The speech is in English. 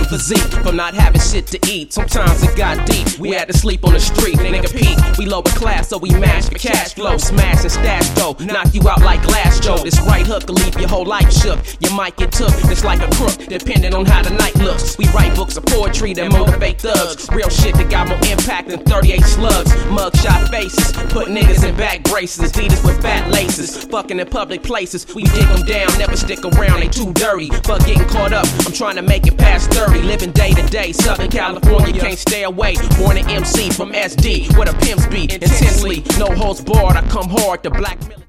physique from not having shit to eat. Sometimes it got deep, we had to sleep on the street. Nigga Pete, we lower class, so we mash for cash flow. Smash and stash dough, knock you out like Glass Joe. This right hook will leave your whole life shook. You might get took, just like a crook, depending on how the night looks. We write books of poetry that motivate thugs. Real shit that got more impact than 38 slugs. Mugshot faces, put niggas in back braces. Adidas with fat laces, fucking in public places. We dig them down, never stick around, they too dirty. Fuck getting caught up, I'm trying to make it past 30. Living day to day, Southern California, can't stay away. Born an MC from SD, where the pimps be intensely. No holds barred, I come hard, the black military.